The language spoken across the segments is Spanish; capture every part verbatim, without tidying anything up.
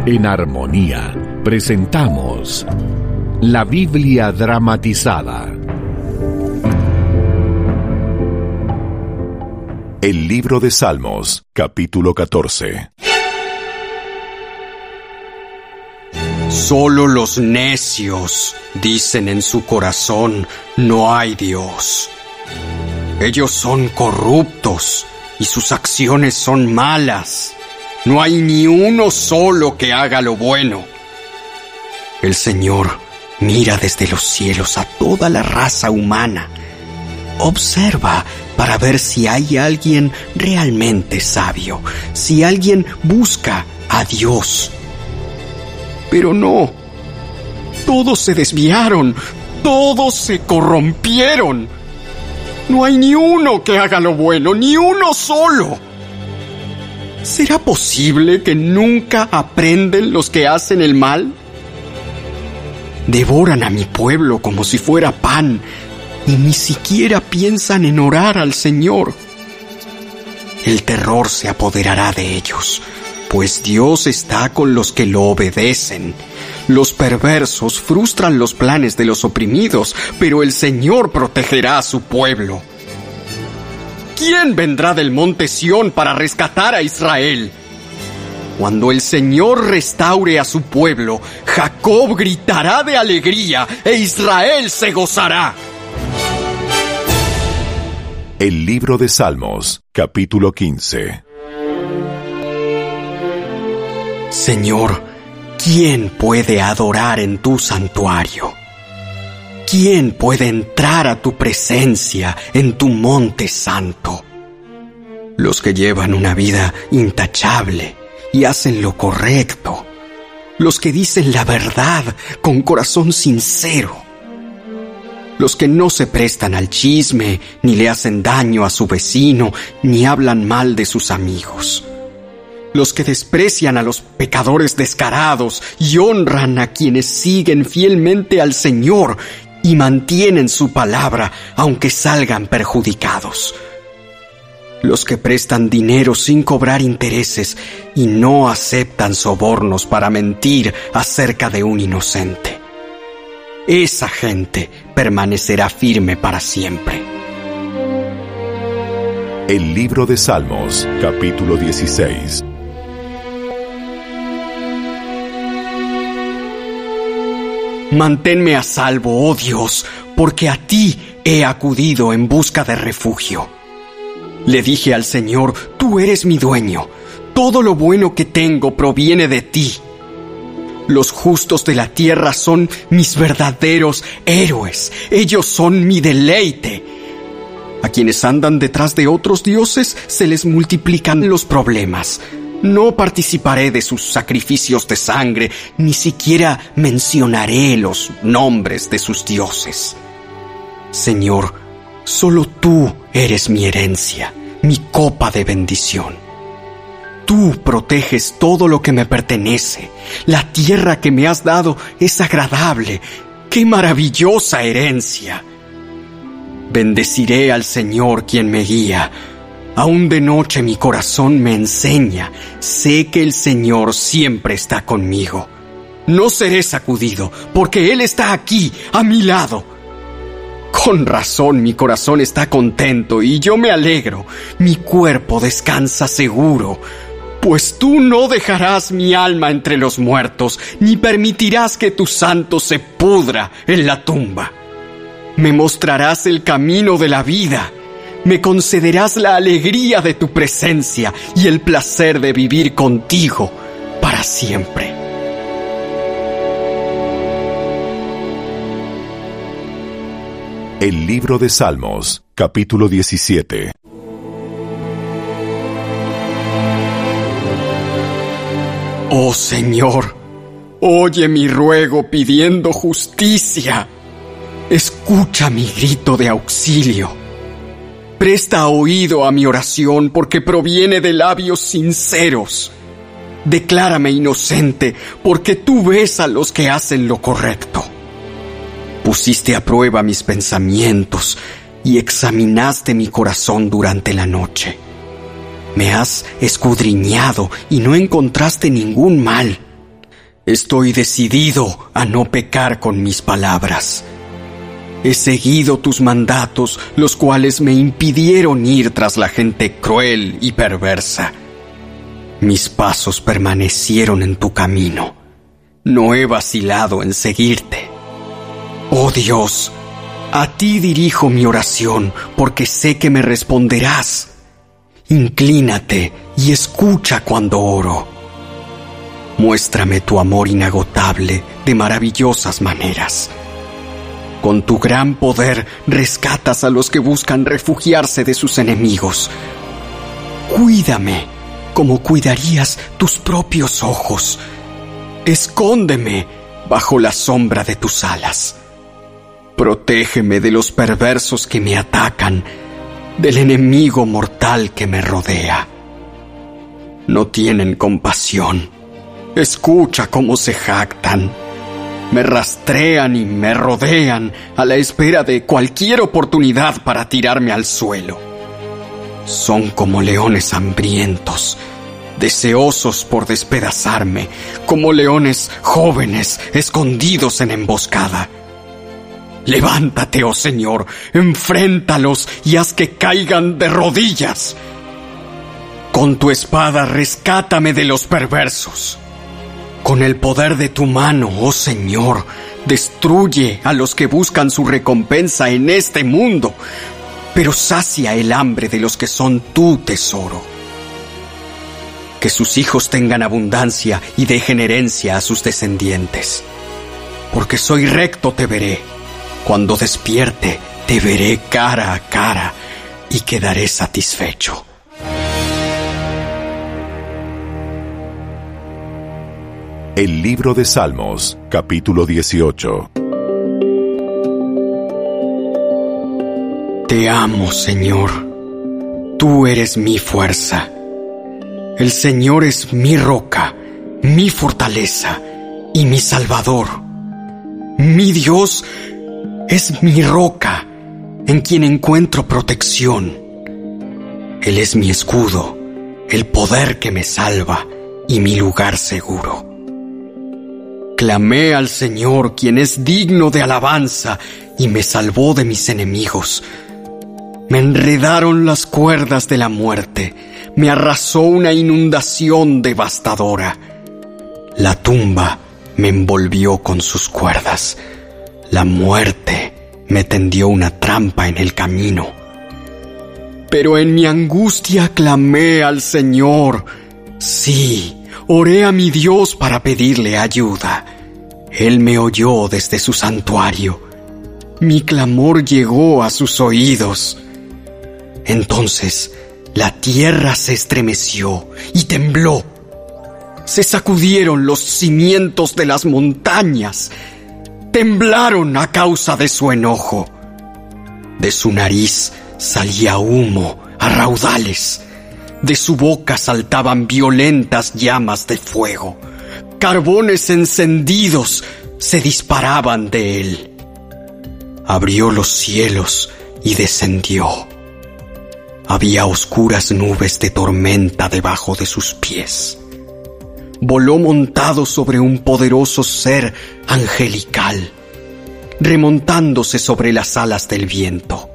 En Armonía presentamos la Biblia dramatizada. El libro de Salmos, capítulo catorce. Solo los necios dicen en su corazón, no hay Dios. Ellos son corruptos y sus acciones son malas. No hay ni uno solo que haga lo bueno. El Señor mira desde los cielos a toda la raza humana. Observa para ver si hay alguien realmente sabio, si alguien busca a Dios. Pero no, todos se desviaron, todos se corrompieron. No hay ni uno que haga lo bueno, ni uno solo. ¿Será posible que nunca aprenden los que hacen el mal? Devoran a mi pueblo como si fuera pan y ni siquiera piensan en orar al Señor. El terror se apoderará de ellos, pues Dios está con los que lo obedecen. Los perversos frustran los planes de los oprimidos, pero el Señor protegerá a su pueblo. ¿Quién vendrá del monte Sión para rescatar a Israel? Cuando el Señor restaure a su pueblo, Jacob gritará de alegría e Israel se gozará. El libro de Salmos, capítulo quince. Señor, ¿quién puede adorar en tu santuario? ¿Quién puede entrar a tu presencia en tu monte santo? Los que llevan una vida intachable y hacen lo correcto. Los que dicen la verdad con corazón sincero. Los que no se prestan al chisme, ni le hacen daño a su vecino, ni hablan mal de sus amigos. Los que desprecian a los pecadores descarados y honran a quienes siguen fielmente al Señor y mantienen su palabra aunque salgan perjudicados. Los que prestan dinero sin cobrar intereses y no aceptan sobornos para mentir acerca de un inocente. Esa gente permanecerá firme para siempre. El libro de Salmos, capítulo dieciséis. Manténme a salvo, oh Dios, porque a ti he acudido en busca de refugio. Le dije al Señor, tú eres mi dueño. Todo lo bueno que tengo proviene de ti. Los justos de la tierra son mis verdaderos héroes. Ellos son mi deleite. A quienes andan detrás de otros dioses se les multiplican los problemas. No participaré de sus sacrificios de sangre, ni siquiera mencionaré los nombres de sus dioses. Señor, solo tú eres mi herencia, mi copa de bendición. Tú proteges todo lo que me pertenece. La tierra que me has dado es agradable. ¡Qué maravillosa herencia! Bendeciré al Señor quien me guía. Aún de noche mi corazón me enseña. Sé que el Señor siempre está conmigo. No seré sacudido, porque Él está aquí, a mi lado. Con razón mi corazón está contento y yo me alegro. Mi cuerpo descansa seguro. Pues tú no dejarás mi alma entre los muertos, ni permitirás que tu santo se pudra en la tumba. Me mostrarás el camino de la vida. Me concederás la alegría de tu presencia y el placer de vivir contigo para siempre. El libro de Salmos, capítulo diecisiete. Oh Señor, oye mi ruego pidiendo justicia. Escucha mi grito de auxilio. Presta oído a mi oración porque proviene de labios sinceros. Declárame inocente porque tú ves a los que hacen lo correcto. Pusiste a prueba mis pensamientos y examinaste mi corazón durante la noche. Me has escudriñado y no encontraste ningún mal. Estoy decidido a no pecar con mis palabras. He seguido tus mandatos, los cuales me impidieron ir tras la gente cruel y perversa. Mis pasos permanecieron en tu camino. No he vacilado en seguirte. Oh Dios, a ti dirijo mi oración, porque sé que me responderás. Inclínate y escucha cuando oro. Muéstrame tu amor inagotable de maravillosas maneras. Con tu gran poder rescatas a los que buscan refugiarse de sus enemigos. Cuídame como cuidarías tus propios ojos. Escóndeme bajo la sombra de tus alas. Protégeme de los perversos que me atacan, del enemigo mortal que me rodea. No tienen compasión. Escucha cómo se jactan. Me rastrean y me rodean a la espera de cualquier oportunidad para tirarme al suelo. Son como leones hambrientos, deseosos por despedazarme, como leones jóvenes escondidos en emboscada. Levántate, oh Señor, enfréntalos y haz que caigan de rodillas. Con tu espada rescátame de los perversos. Con el poder de tu mano, oh Señor, destruye a los que buscan su recompensa en este mundo, pero sacia el hambre de los que son tu tesoro. Que sus hijos tengan abundancia y dejen herencia a sus descendientes. Porque soy recto te veré. Cuando despierte, te veré cara a cara y quedaré satisfecho. El libro de Salmos, capítulo dieciocho. Te amo, Señor. Tú eres mi fuerza. El Señor es mi roca, mi fortaleza y mi Salvador. Mi Dios es mi roca, en quien encuentro protección. Él es mi escudo, el poder que me salva y mi lugar seguro. Clamé al Señor, quien es digno de alabanza, y me salvó de mis enemigos. Me enredaron las cuerdas de la muerte, me arrasó una inundación devastadora. La tumba me envolvió con sus cuerdas. La muerte me tendió una trampa en el camino. Pero en mi angustia clamé al Señor. Sí, oré a mi Dios para pedirle ayuda. Él me oyó desde su santuario. Mi clamor llegó a sus oídos. Entonces la tierra se estremeció y tembló. Se sacudieron los cimientos de las montañas. Temblaron a causa de su enojo. De su nariz salía humo a raudales. De su boca saltaban violentas llamas de fuego. Carbones encendidos se disparaban de él. Abrió los cielos y descendió. Había oscuras nubes de tormenta debajo de sus pies. Voló montado sobre un poderoso ser angelical, remontándose sobre las alas del viento.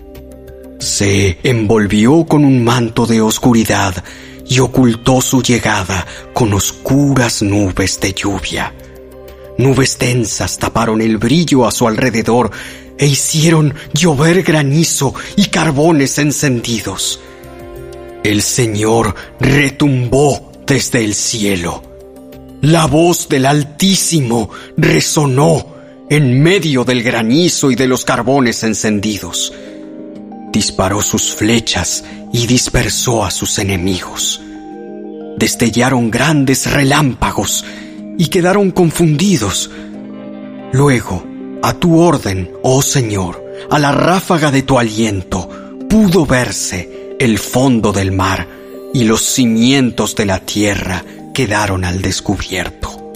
Se envolvió con un manto de oscuridad y ocultó su llegada con oscuras nubes de lluvia. Nubes densas taparon el brillo a su alrededor e hicieron llover granizo y carbones encendidos. El Señor retumbó desde el cielo. La voz del Altísimo resonó en medio del granizo y de los carbones encendidos. Disparó sus flechas y dispersó a sus enemigos. Destellaron grandes relámpagos y quedaron confundidos. Luego, a tu orden, oh Señor, a la ráfaga de tu aliento, pudo verse el fondo del mar y los cimientos de la tierra quedaron al descubierto.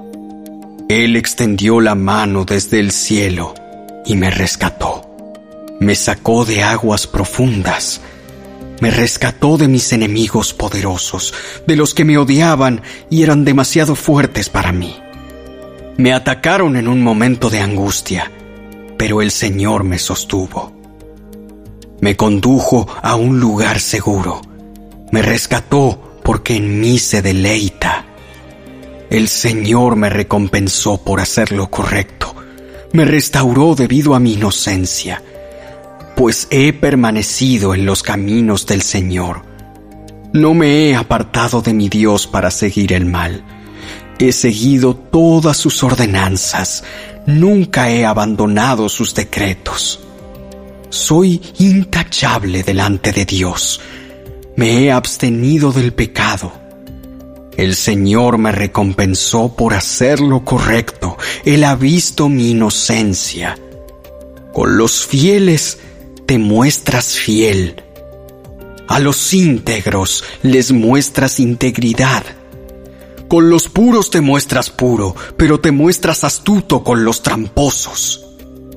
Él extendió la mano desde el cielo y me rescató. Me sacó de aguas profundas. Me rescató de mis enemigos poderosos, de los que me odiaban y eran demasiado fuertes para mí. Me atacaron en un momento de angustia, pero el Señor me sostuvo. Me condujo a un lugar seguro. Me rescató porque en mí se deleita. El Señor me recompensó por hacer lo correcto. Me restauró debido a mi inocencia, pues he permanecido en los caminos del Señor. No me he apartado de mi Dios para seguir el mal. He seguido todas sus ordenanzas. Nunca he abandonado sus decretos. Soy intachable delante de Dios. Me he abstenido del pecado. El Señor me recompensó por hacer lo correcto. Él ha visto mi inocencia. Con los fieles te muestras fiel. A los íntegros les muestras integridad. Con los puros te muestras puro, pero te muestras astuto con los tramposos.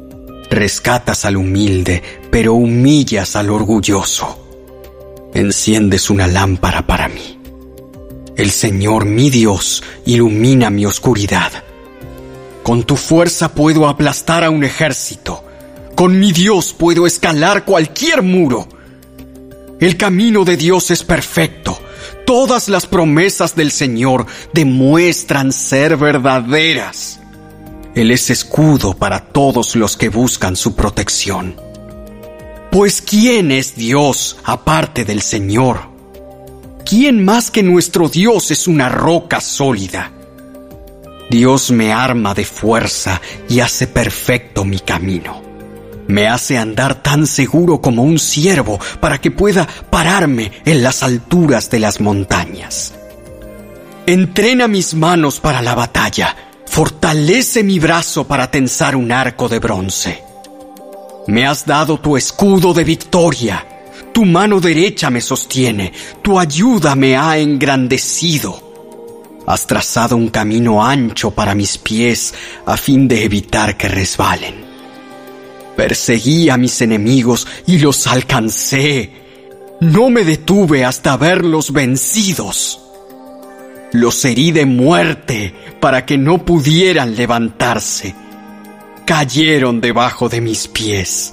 Rescatas al humilde, pero humillas al orgulloso. Enciendes una lámpara para mí. El Señor, mi Dios, ilumina mi oscuridad. Con tu fuerza puedo aplastar a un ejército. Con mi Dios puedo escalar cualquier muro. El camino de Dios es perfecto. Todas las promesas del Señor demuestran ser verdaderas. Él es escudo para todos los que buscan su protección. Pues ¿quién es Dios aparte del Señor? ¿Quién más que nuestro Dios es una roca sólida? Dios me arma de fuerza y hace perfecto mi camino. Me hace andar tan seguro como un ciervo para que pueda pararme en las alturas de las montañas. Entrena mis manos para la batalla. Fortalece mi brazo para tensar un arco de bronce. Me has dado tu escudo de victoria. Tu mano derecha me sostiene. Tu ayuda me ha engrandecido. Has trazado un camino ancho para mis pies a fin de evitar que resbalen. Perseguí a mis enemigos y los alcancé. No me detuve hasta verlos vencidos. Los herí de muerte para que no pudieran levantarse. Cayeron debajo de mis pies.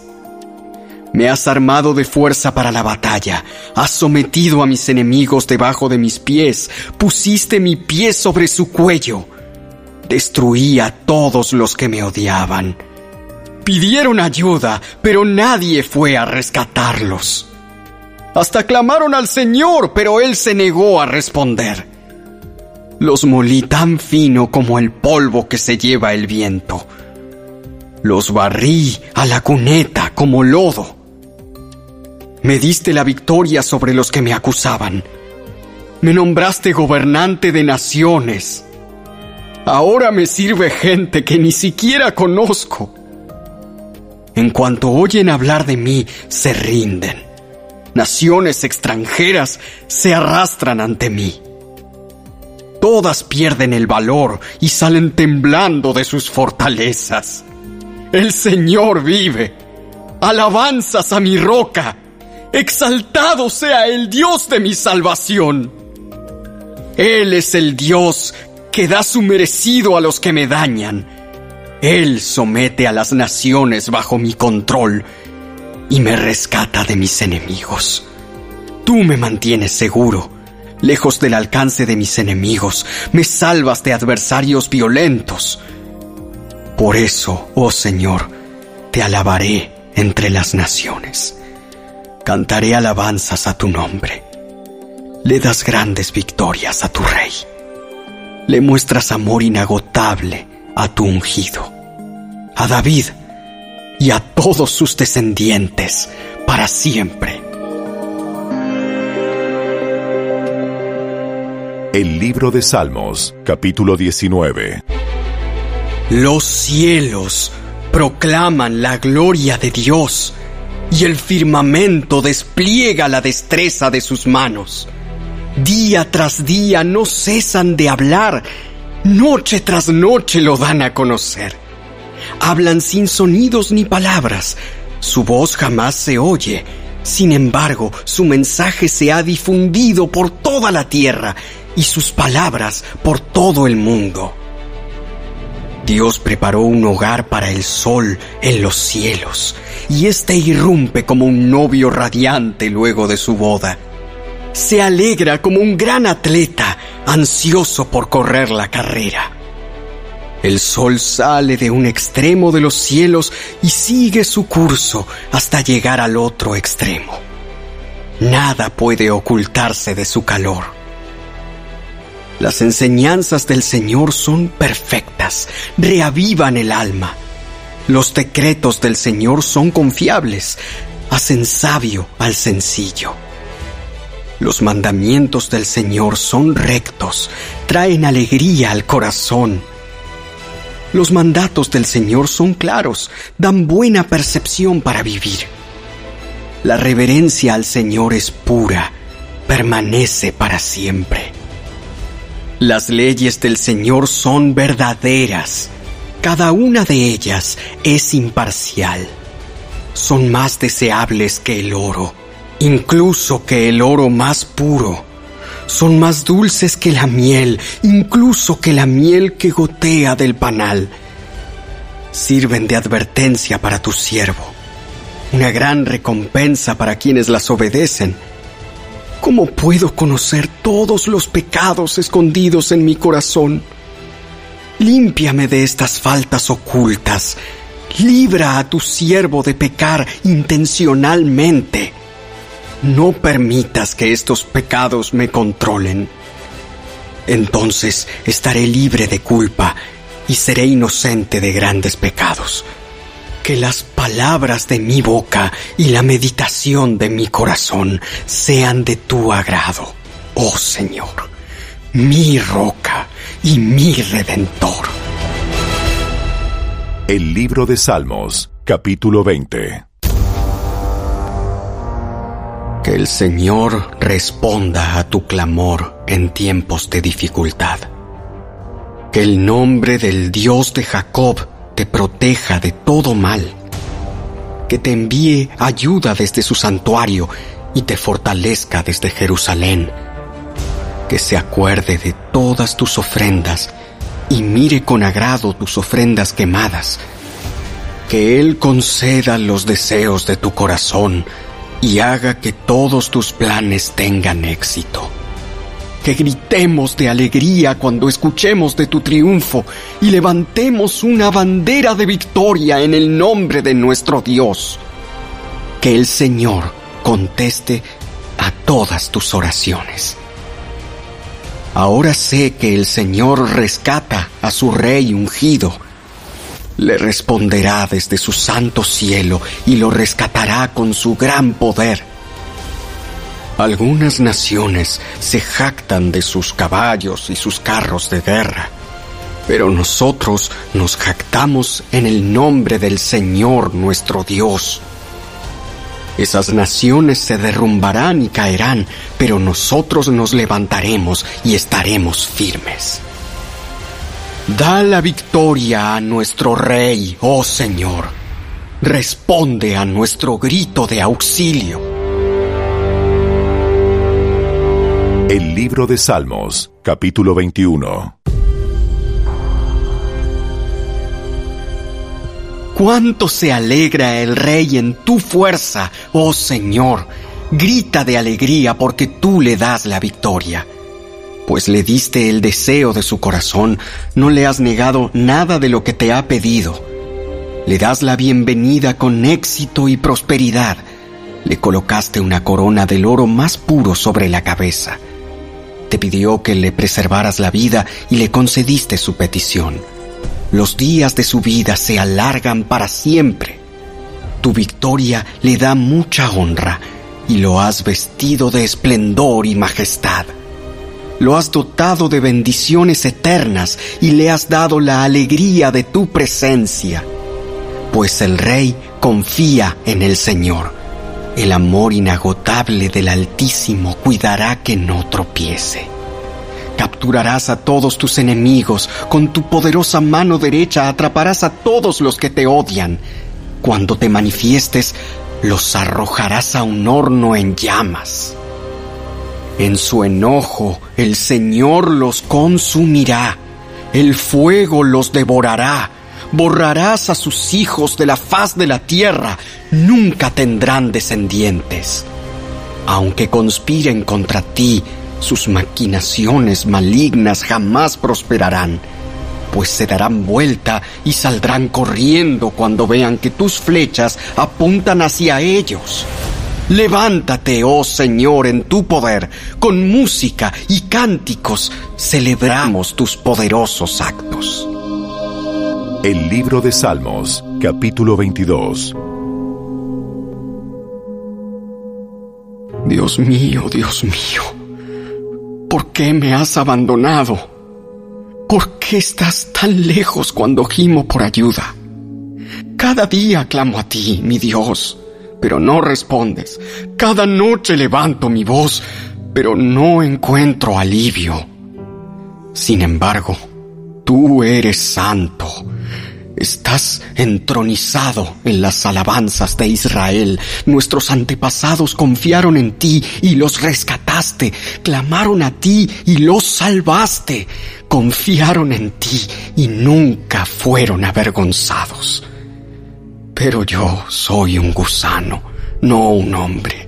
Me has armado de fuerza para la batalla. Has sometido a mis enemigos debajo de mis pies. Pusiste mi pie sobre su cuello. Destruí a todos los que me odiaban. Pidieron ayuda, pero nadie fue a rescatarlos. Hasta clamaron al Señor, pero Él se negó a responder. Los molí tan fino como el polvo que se lleva el viento. Los barrí a la cuneta como lodo. Me diste la victoria sobre los que me acusaban. Me nombraste gobernante de naciones. Ahora me sirve gente que ni siquiera conozco. En cuanto oyen hablar de mí, se rinden. Naciones extranjeras se arrastran ante mí. Todas pierden el valor y salen temblando de sus fortalezas. El Señor vive. Alabanzas a mi roca. Exaltado sea el Dios de mi salvación. Él es el Dios que da su merecido a los que me dañan. Él somete a las naciones bajo mi control y me rescata de mis enemigos. Tú me mantienes seguro, lejos del alcance de mis enemigos. Me salvas de adversarios violentos. Por eso, oh Señor, te alabaré entre las naciones. Cantaré alabanzas a tu nombre. Le das grandes victorias a tu Rey. Le muestras amor inagotable a tu ungido, a David y a todos sus descendientes para siempre. El libro de Salmos, capítulo diecinueve. Los cielos proclaman la gloria de Dios, y el firmamento despliega la destreza de sus manos. Día tras día no cesan de hablar, noche tras noche lo dan a conocer. Hablan sin sonidos ni palabras, su voz jamás se oye. Sin embargo, su mensaje se ha difundido por toda la tierra y sus palabras por todo el mundo. Dios preparó un hogar para el sol en los cielos, y éste irrumpe como un novio radiante luego de su boda. Se alegra como un gran atleta, ansioso por correr la carrera. El sol sale de un extremo de los cielos y sigue su curso hasta llegar al otro extremo. Nada puede ocultarse de su calor. Las enseñanzas del Señor son perfectas, reavivan el alma. Los decretos del Señor son confiables, hacen sabio al sencillo. Los mandamientos del Señor son rectos, traen alegría al corazón. Los mandatos del Señor son claros, dan buena percepción para vivir. La reverencia al Señor es pura, permanece para siempre. Las leyes del Señor son verdaderas, cada una de ellas es imparcial. Son más deseables que el oro, incluso que el oro más puro. Son más dulces que la miel, incluso que la miel que gotea del panal. Sirven de advertencia para tu siervo, una gran recompensa para quienes las obedecen. ¿Cómo puedo conocer todos los pecados escondidos en mi corazón? Límpiame de estas faltas ocultas. Libra a tu siervo de pecar intencionalmente. No permitas que estos pecados me controlen. Entonces estaré libre de culpa y seré inocente de grandes pecados. Que las palabras de mi boca y la meditación de mi corazón sean de tu agrado, oh Señor, mi roca y mi redentor. El libro de Salmos, capítulo veinte. Que el Señor responda a tu clamor en tiempos de dificultad. Que el nombre del Dios de Jacob te proteja de todo mal. Que te envíe ayuda desde su santuario y te fortalezca desde Jerusalén. Que se acuerde de todas tus ofrendas y mire con agrado tus ofrendas quemadas. Que Él conceda los deseos de tu corazón y haga que todos tus planes tengan éxito. Que gritemos de alegría cuando escuchemos de tu triunfo y levantemos una bandera de victoria en el nombre de nuestro Dios. Que el Señor conteste a todas tus oraciones. Ahora sé que el Señor rescata a su Rey ungido. Le responderá desde su santo cielo y lo rescatará con su gran poder. Algunas naciones se jactan de sus caballos y sus carros de guerra, pero nosotros nos jactamos en el nombre del Señor nuestro Dios. Esas naciones se derrumbarán y caerán, pero nosotros nos levantaremos y estaremos firmes. Da la victoria a nuestro Rey, oh Señor. Responde a nuestro grito de auxilio. El libro de Salmos, capítulo veintiuno. Cuánto se alegra el Rey en tu fuerza, oh Señor. Grita de alegría porque tú le das la victoria. Pues le diste el deseo de su corazón, no le has negado nada de lo que te ha pedido. Le das la bienvenida con éxito y prosperidad. Le colocaste una corona del oro más puro sobre la cabeza. Te pidió que le preservaras la vida y le concediste su petición. Los días de su vida se alargan para siempre. Tu victoria le da mucha honra y lo has vestido de esplendor y majestad. Lo has dotado de bendiciones eternas y le has dado la alegría de tu presencia. Pues el Rey confía en el Señor. El amor inagotable del Altísimo cuidará que no tropiece. Capturarás a todos tus enemigos, con tu poderosa mano derecha atraparás a todos los que te odian. Cuando te manifiestes, los arrojarás a un horno en llamas. En su enojo, el Señor los consumirá. El fuego los devorará. Borrarás a sus hijos de la faz de la tierra. Nunca tendrán descendientes. Aunque conspiren contra ti, sus maquinaciones malignas jamás prosperarán, pues se darán vuelta y saldrán corriendo cuando vean que tus flechas apuntan hacia ellos. Levántate, oh Señor, en tu poder, con música y cánticos celebramos tus poderosos actos. El libro de Salmos, capítulo veintidós. Dios mío, Dios mío, ¿por qué me has abandonado? ¿Por qué estás tan lejos cuando gimo por ayuda? Cada día clamo a ti, mi Dios, pero no respondes. Cada noche levanto mi voz, pero no encuentro alivio. Sin embargo, tú eres santo. Estás entronizado en las alabanzas de Israel. Nuestros antepasados confiaron en ti y los rescataste. Clamaron a ti y los salvaste. Confiaron en ti y nunca fueron avergonzados. Pero yo soy un gusano, no un hombre.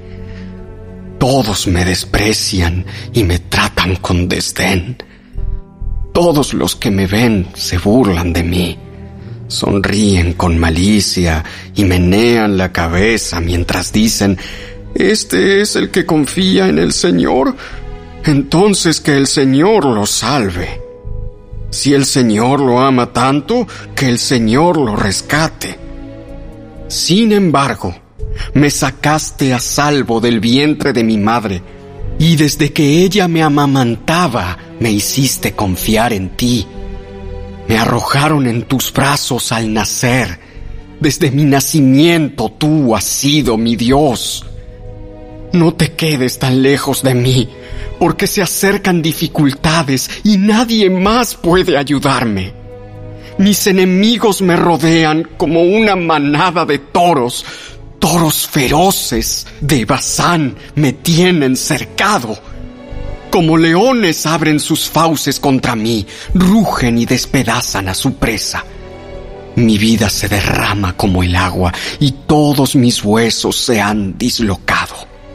Todos me desprecian y me tratan con desdén. Todos los que me ven se burlan de mí. Sonríen con malicia y menean la cabeza mientras dicen: ¿este es el que confía en el Señor? Entonces que el Señor lo salve. Si el Señor lo ama tanto, que el Señor lo rescate. Sin embargo, me sacaste a salvo del vientre de mi madre, y desde que ella me amamantaba, me hiciste confiar en ti. Me arrojaron en tus brazos al nacer. Desde mi nacimiento tú has sido mi Dios. No te quedes tan lejos de mí, porque se acercan dificultades y nadie más puede ayudarme. Mis enemigos me rodean como una manada de toros. Toros feroces de Basán me tienen cercado. Como leones abren sus fauces contra mí, rugen y despedazan a su presa. Mi vida se derrama como el agua y todos mis huesos se han dislocado.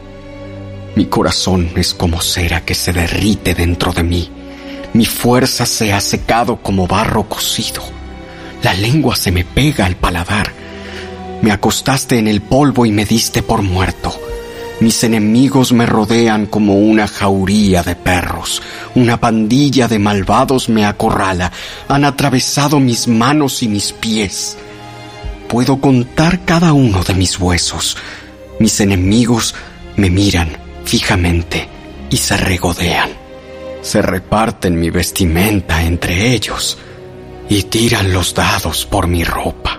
Mi corazón es como cera que se derrite dentro de mí. Mi fuerza se ha secado como barro cocido. La lengua se me pega al paladar. Me acostaste en el polvo y me diste por muerto. Mis enemigos me rodean como una jauría de perros. Una pandilla de malvados me acorrala. Han atravesado mis manos y mis pies. Puedo contar cada uno de mis huesos. Mis enemigos me miran fijamente y se regodean. Se reparten mi vestimenta entre ellos y tiran los dados por mi ropa.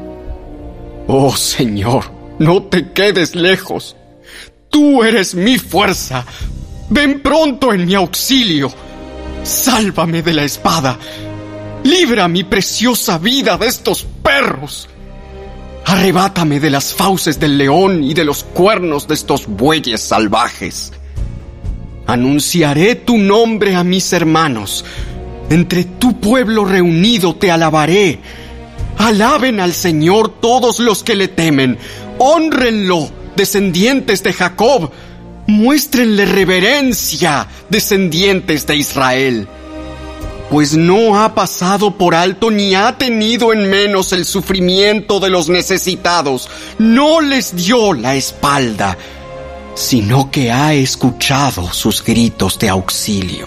Oh Señor, no te quedes lejos. Tú eres mi fuerza. Ven pronto en mi auxilio. Sálvame de la espada. Libra mi preciosa vida de estos perros. Arrebátame de las fauces del león y de los cuernos de estos bueyes salvajes. Anunciaré tu nombre a mis hermanos. Entre tu pueblo reunido te alabaré. Alaben al Señor todos los que le temen. Hónrenlo, descendientes de Jacob. Muéstrenle reverencia, descendientes de Israel. Pues no ha pasado por alto ni ha tenido en menos el sufrimiento de los necesitados. No les dio la espalda, sino que ha escuchado sus gritos de auxilio.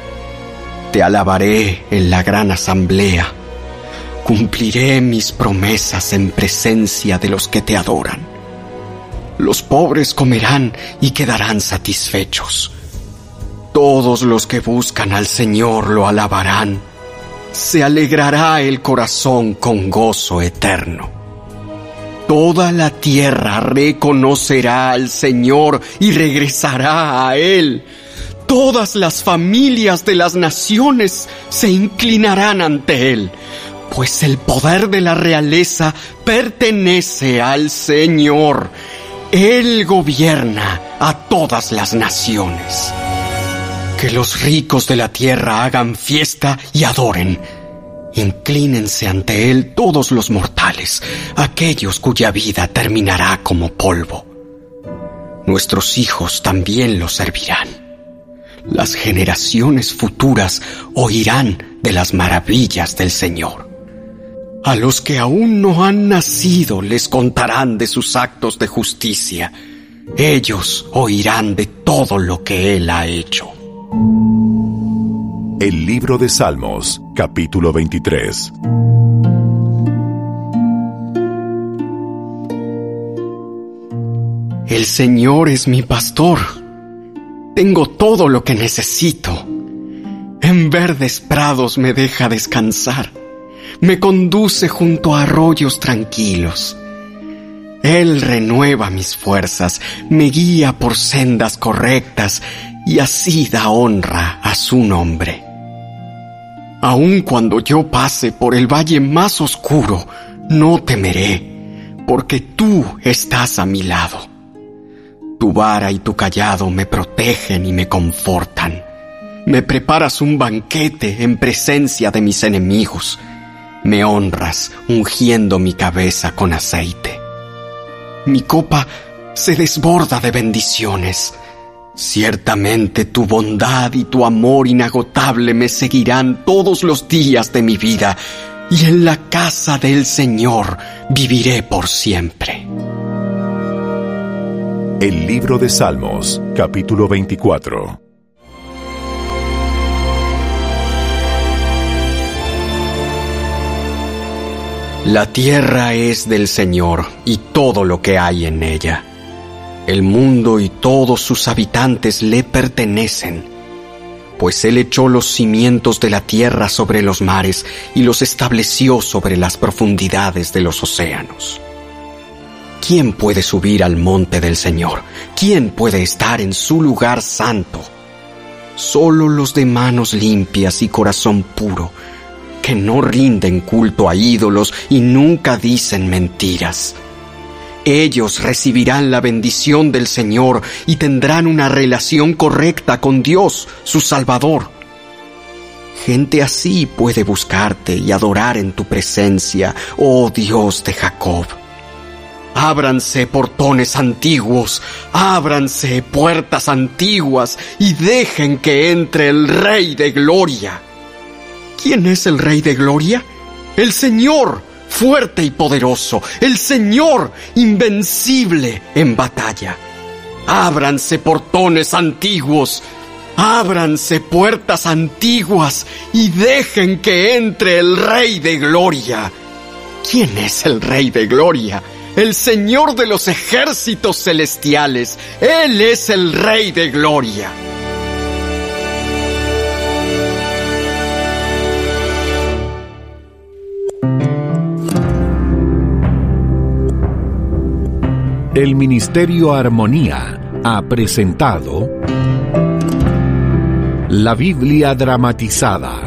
Te alabaré en la gran asamblea. Cumpliré mis promesas en presencia de los que te adoran. Los pobres comerán y quedarán satisfechos. Todos los que buscan al Señor lo alabarán. Se alegrará el corazón con gozo eterno. Toda la tierra reconocerá al Señor y regresará a Él. Todas las familias de las naciones se inclinarán ante Él, pues el poder de la realeza pertenece al Señor. Él gobierna a todas las naciones. Que los ricos de la tierra hagan fiesta y adoren. Inclínense ante él todos los mortales, aquellos cuya vida terminará como polvo. Nuestros hijos también lo servirán. Las generaciones futuras oirán de las maravillas del Señor. A los que aún no han nacido les contarán de sus actos de justicia. Ellos oirán de todo lo que Él ha hecho. El libro de Salmos, capítulo veintitrés. El Señor es mi pastor. Tengo todo lo que necesito. En verdes prados me deja descansar. Me conduce junto a arroyos tranquilos. Él renueva mis fuerzas, me guía por sendas correctas y así da honra a su nombre. Aun cuando yo pase por el valle más oscuro, no temeré, porque tú estás a mi lado. Tu vara y tu cayado me protegen y me confortan. Me preparas un banquete en presencia de mis enemigos. Me honras ungiendo mi cabeza con aceite. Mi copa se desborda de bendiciones. Ciertamente tu bondad y tu amor inagotable me seguirán todos los días de mi vida, y en la casa del Señor viviré por siempre. El libro de Salmos, capítulo veinticuatro. La tierra es del Señor y todo lo que hay en ella. El mundo y todos sus habitantes le pertenecen, pues Él echó los cimientos de la tierra sobre los mares y los estableció sobre las profundidades de los océanos. ¿Quién puede subir al monte del Señor? ¿Quién puede estar en su lugar santo? Solo los de manos limpias y corazón puro, que no rinden culto a ídolos y nunca dicen mentiras. Ellos recibirán la bendición del Señor y tendrán una relación correcta con Dios, su Salvador. Gente así puede buscarte y adorar en tu presencia, oh Dios de Jacob. Ábranse portones antiguos, ábranse puertas antiguas y dejen que entre el Rey de Gloria. ¿Quién es el Rey de Gloria? El Señor, fuerte y poderoso, el Señor, invencible en batalla. Ábranse portones antiguos, ábranse puertas antiguas y dejen que entre el Rey de Gloria. ¿Quién es el Rey de Gloria? El Señor de los ejércitos celestiales. Él es el Rey de Gloria. El Ministerio Armonía ha presentado La Biblia dramatizada,